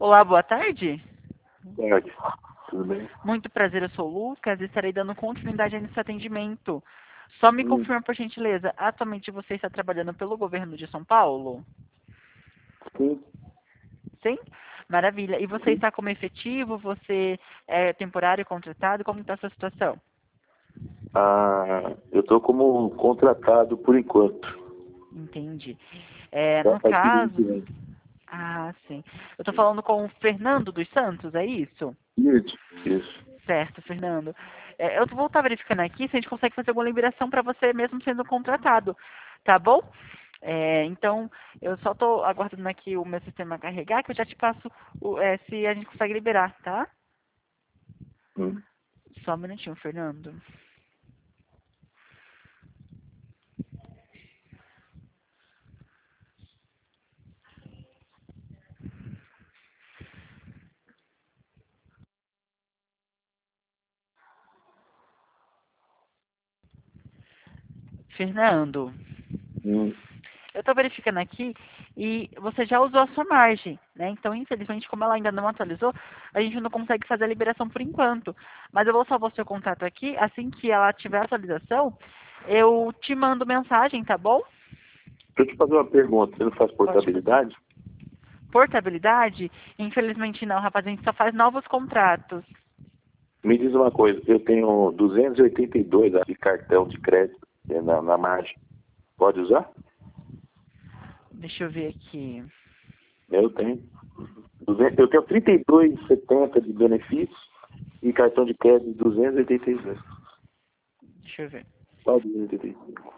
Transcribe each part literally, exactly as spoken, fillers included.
Olá, boa tarde. Tarde. Tudo bem? Muito prazer, eu sou o Lucas e estarei dando continuidade nesse atendimento. Só me Hum, confirma, por gentileza, atualmente você está trabalhando pelo governo de São Paulo? sim, Sim? Maravilha. E você sim. está como efetivo? Você é temporário, contratado? Como está a sua situação? Ah, eu estou como contratado por enquanto. Entendi. É, Só a no partir do ano que caso... vem. Ah, sim. Eu estou falando com o Fernando dos Santos, é isso? Isso, isso. Certo, Fernando. É, eu vou estar verificando aqui se a gente consegue fazer alguma liberação para você mesmo sendo contratado, tá bom? É, então, eu só estou aguardando aqui o meu sistema carregar, que eu já te passo o- é, se a gente consegue liberar, tá? Hum. Só um minutinho, Fernando. Fernando, Hum. eu estou verificando aqui e você já usou a sua margem, né? Então, infelizmente, como ela ainda não atualizou, a gente não consegue fazer a liberação por enquanto. Mas eu vou salvar o seu contato aqui, assim que ela tiver atualização, eu te mando mensagem, tá bom? Deixa eu te fazer uma pergunta. Você não faz Pode fazer. portabilidade? Portabilidade? Infelizmente não, rapaz, a gente só faz novos contratos. Me diz uma coisa. Eu tenho duzentos e oitenta e dois de cartão de crédito é, na, na margem. Pode usar? Deixa eu ver aqui. Eu tenho. duzentos Eu tenho trinta e dois e setenta de benefícios e cartão de crédito de duzentos e oitenta e dois. Deixa eu ver. Qual duzentos e oitenta e dois?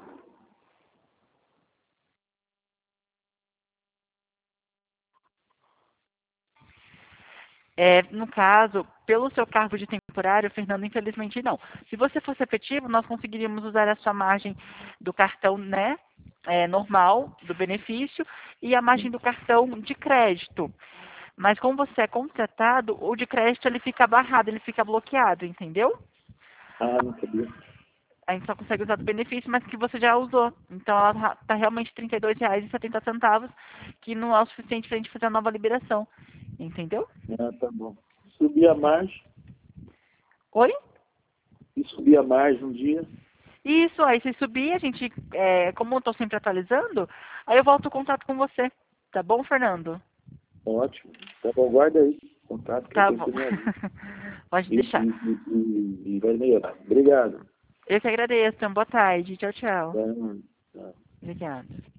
É, no caso, pelo seu cargo de temporário, Fernando, infelizmente não. Se você fosse efetivo, nós conseguiríamos usar a sua margem do cartão, né, é, normal, do benefício, e a margem do cartão de crédito. Mas como você é contratado, o de crédito ele fica barrado, ele fica bloqueado, entendeu? Ah, não sabia. A gente só consegue usar do benefício, mas que você já usou. Então ela está realmente trinta e dois reais e setenta centavos, que não é o suficiente para a gente fazer a nova liberação. Entendeu? Ah, tá bom. Subir a margem. Oi? E subir a margem um dia. Isso, aí se subir, a gente, é, como eu estou sempre atualizando, aí eu volto o contato com você. Tá bom, Fernando? Ótimo. Tá bom, guarda aí. Contato que eu Tá tenho bom. que me avisa. Pode E, deixar. e, e, e e vai melhorar. Obrigado. Eu que agradeço. Então, boa tarde. Tchau, tchau. Tá, tá. Obrigada.